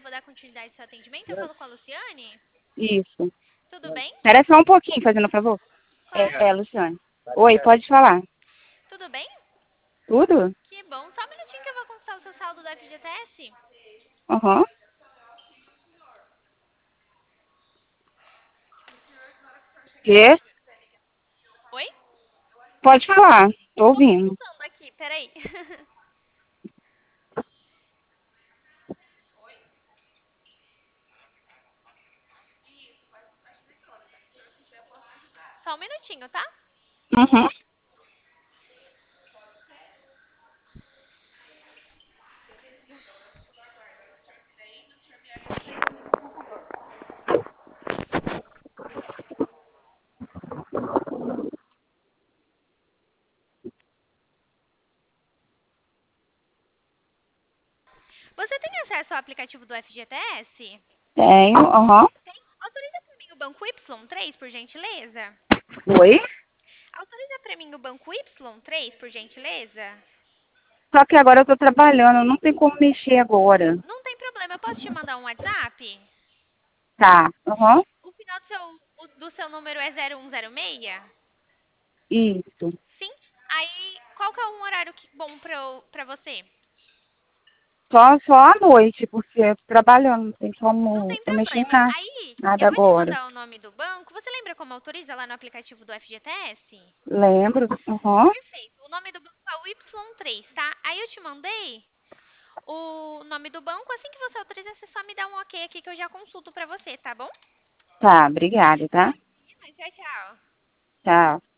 vou dar continuidade ao seu atendimento. Eu falo com a Luciane. Isso. Tudo bem? Espera só um pouquinho, fazendo um favor. Claro. Luciane. Oi, pode falar. Tudo bem? Tudo? Que bom. Só um minutinho que eu vou consultar o seu saldo do FGTS. Aham. Quê? Oi? Pode falar. Tô Tô ouvindo. consultando aqui, peraí. Só um minutinho, tá? Uhum. Você tem acesso ao aplicativo do FGTS? Tenho. Aham. Tem? Autoriza pra mim o banco Y3, por gentileza? Oi? Autoriza pra mim o banco Y3, por gentileza? Só que agora eu tô trabalhando, não tem como mexer agora. Não tem problema, eu posso te mandar um WhatsApp? Tá. Aham. O final do seu número é 0106? Isso. Sim? Aí, qual que é um horário bom pra você? Só à noite, porque eu tô trabalhando, não tem Não como tem eu mexer em problema. Aí, nada eu vou te agora. mandar o nome do banco. Você lembra como autoriza lá no aplicativo do FGTS? Lembro. Aham. Perfeito. O nome do banco é o Y3, tá? Aí eu te mandei o nome do banco. Assim que você autoriza, você só me dá um ok aqui que eu já consulto pra você, tá bom? Tá, obrigada, tá? Tchau, tchau. Tchau.